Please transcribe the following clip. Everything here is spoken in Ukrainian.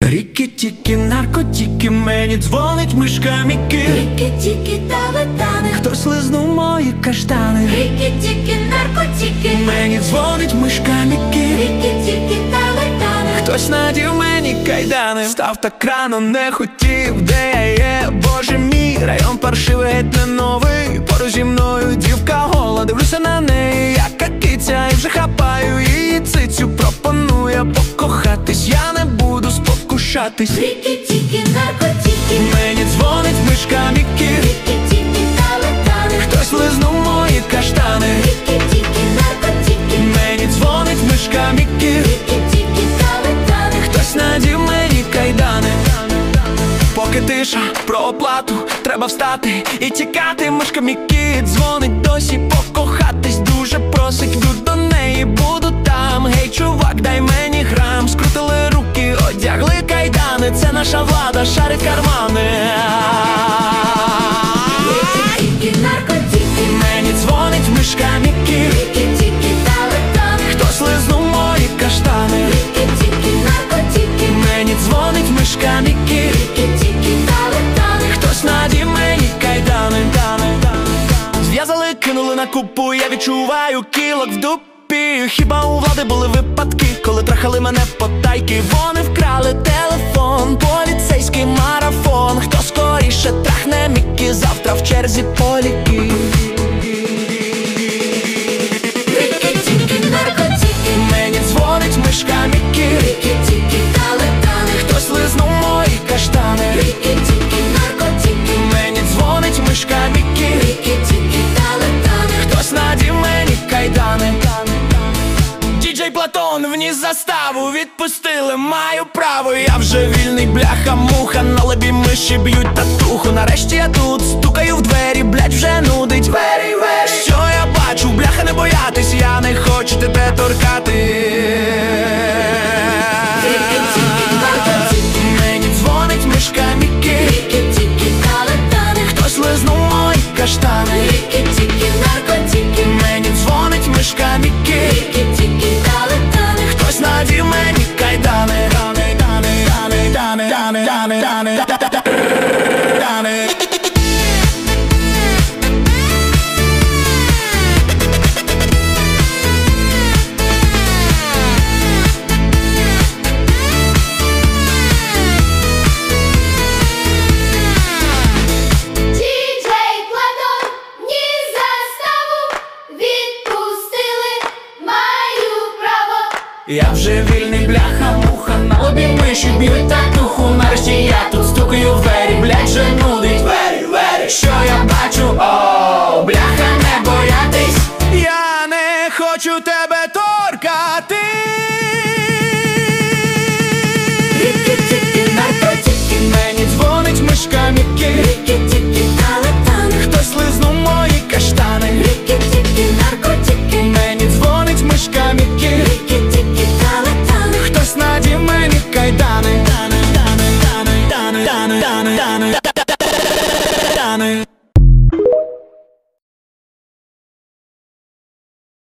Рікі-тікі, наркотики, мені дзвонить мишка Мікі. Рікі-тікі, талетани, хтось лизнув мої каштани. Рікі-тікі, наркотики, мені дзвонить мишка Мікі. Рікі-тікі, талетани, хтось надів мені кайдани. Став так рано, не хотів, де я є, боже мій. Район паршивий, геть не новий. Поруч зі мною дівка гола, дивлюся на неї, яка киця, і вже хапаю її цицю. Пропонує покохатись, я не буду спокушатись. Рікі-тікі, наркотики, мені дзвонить мишка Мікі. Рікі-тікі, талетани, хтось лизнув мої каштани. Рікі-тікі, наркотики, мені дзвонить мишка Мікі. Рікі-тікі, талетани, хтось надів мені кайдани. Поки тиша про оплату, треба встати і тікати. Мишка Мікі дзвонить досі покохатись. Дуже просить, йду до неї, буду там. Гей, чувак, дай мені грам. Скрутили руки, одягли кайдани. Це наша влада, шарить кармани. Рікі-тікі, наркотики, мені дзвонить мишка Мікі. Рікі-тікі, талетани, хтось лизнув мої каштани. Рікі-тікі, наркотики, мені дзвонить мишка Мікі. Рікі-тікі, талетани, хтось надів мені кайдани. Зв'язали, кинули на купу, я відчуваю кілок в дупі. Хіба у влади були випадки, коли трахали мене потайки? Вони вкрали телефон, поліцейський марафон. Хто скоріше трахне Мікі, завтра в черзі по ліки. Рікі-тікі, наркотики, мені дзвонить мишка Мікі. Рікі-тікі, талетани, хтось лизнув мої каштани. Рікі-тікі, наркотики, мені дзвонить мишка Мікі. Рікі-тікі, талетани, хтось надів мені кайдани. Діджей Платон вніс заставу, відпустили, маю право. Я вже вільний, бляха-муха, на лобі миші б'ють татуху. Нарешті я тут, стукаю в двері, блять, вже нудить. Що я бачу, бляха, не боятись, я не хочу тебе торкати. Рікі-тікі, наркотики, мені дзвонить мишка Мікі. Рікі-тікі, талетани, хтось лизнув мої каштани. Рікі-тікі, наркотики, мені дзвонить мишка Мікі. Рікі-тікі, талетани, хтось надів мені кайдани. Діджей Платон вніс заставу, відпустили, маю право. Я вже вільний, бляха-муха, на лобі миші б'ють татуху. Нарешті я тут стукаю в двері, блять, вже нудить. Що я бачу, о, бляха, не боятись, я не хочу тебе торкати.